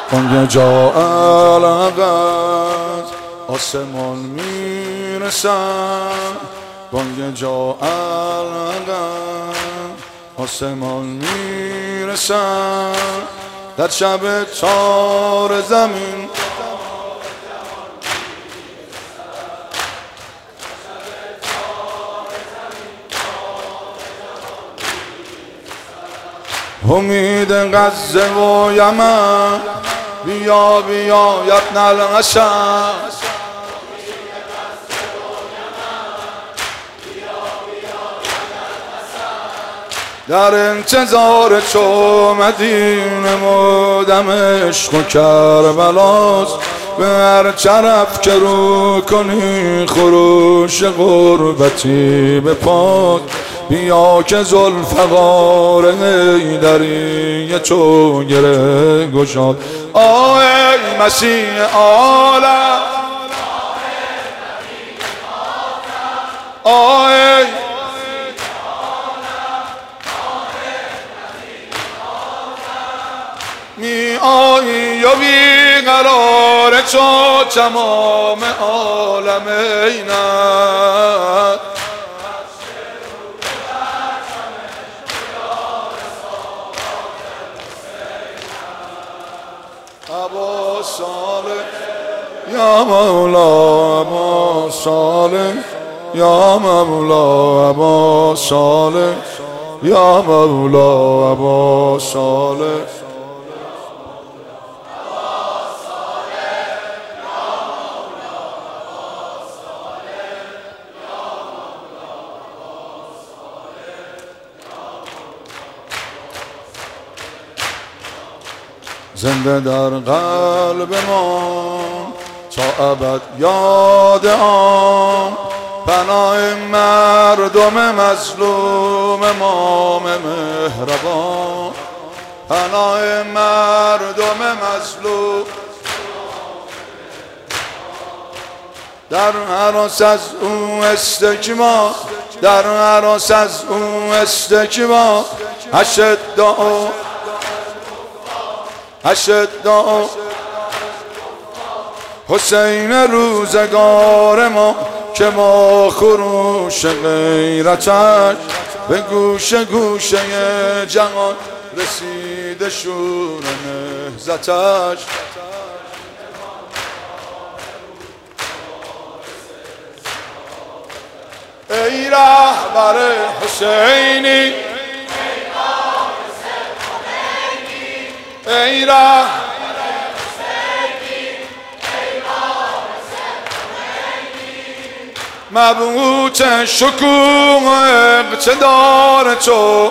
بانگ جا علق از آسمان میرسد، بانگ جا علق از آسمان میرسد، در شب تار زمین امید غزه و یمن، بیا بیا ابن الحسن. در انتظار تو مدینه و دمشق و کربلاست، به هر طرف که رو کنی خروش غربتی به پاک. بیا که ذوالفقار حیدری تو گره گشاد. آه ای مسیح عالم، آه ای می آیی و بیقرار تو تمام عالم اینت. ابا صالح یا مولا، ابا صالح یا مولا، ابا صالح یا مولا، ابا صالح. زنده در قلب ما تا ابد یاد آن، پناه مردم مظلوم امام مهربان، پناه مردم مظلوم. در عرص از او استکبار، در عرص از او استکبار، اشداء اشداء حسین روزگار ما، که ما خروش غیرتش به گوشه گوشه جهان رسیده شور نهضتش. ای رهبر حسینی، ای رهبر مبعوث شکوه و اقتدار تو،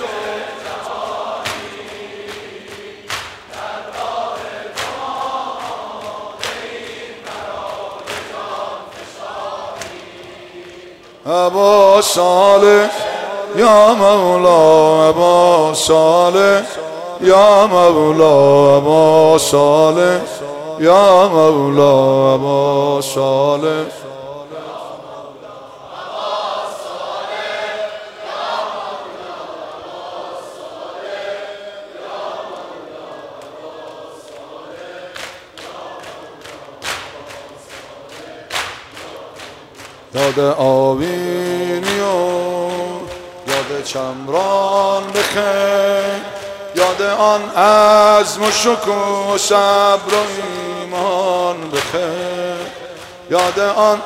ابا صالح یا مولا، ابا صالح یا مولا، ابا صالح یا مولا، ابا صالح. یاد آوینی و یاد چمران بخیر، یاد آن عزم و شکوه و صبر و ایمان بخیر، یاد آن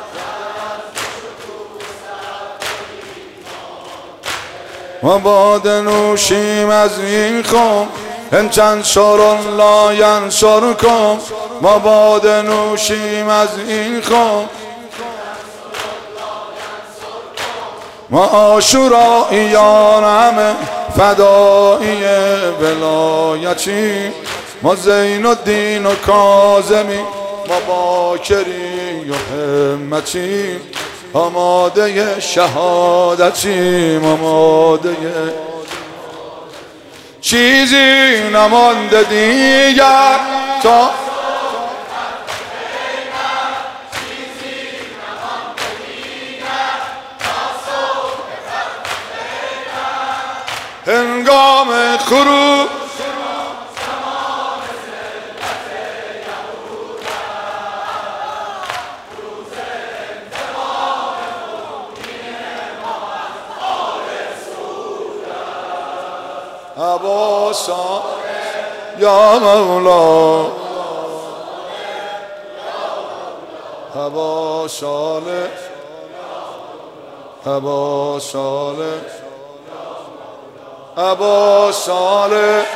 مباد نوشیم از این خم، ان تنصر الله ینصرکم. مباد نوشیم از این خم، ما عاشوراییان همه فدایی ولایتی، ما زین الدین و کاظمی، ما باکری و همتی، آماده شهادتیم، آماده چیزی نمانده دیگر تا هنگام خروج أبا صالح يا مولا أبا صالح أبا صالح أبا صالح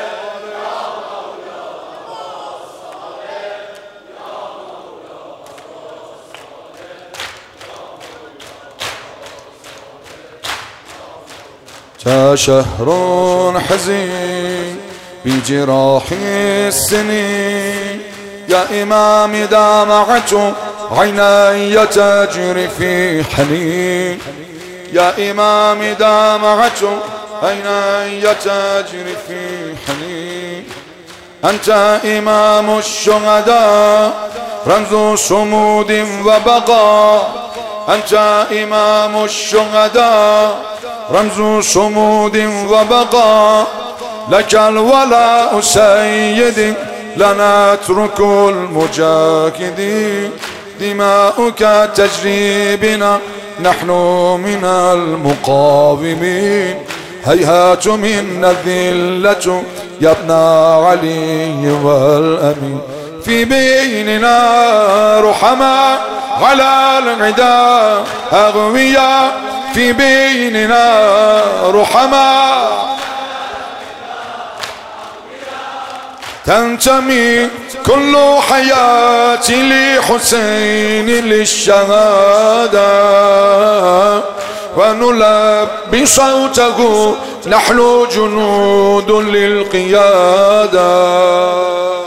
شهر حزين بجراح السنين يا إمامي دمعة عيني تجري في حنين يا إمامي دمعة عيني تجري في حنين أنت إمام الشهداء رمز صمود وبقاء أنت إمام الشهداء رمز صمود وبقاء لك الولاء سيدي لا نترك المجاهدين دماؤك تجري بنا نحن من المقاومين هيهات منا الذلة يا ابن علي والأمين في بيننا رحماء على العدا أغوياء في بيننا رحماء تنتمي كل حياتي لحسين للشهادة ونلبي صوته نحن جنود للقيادة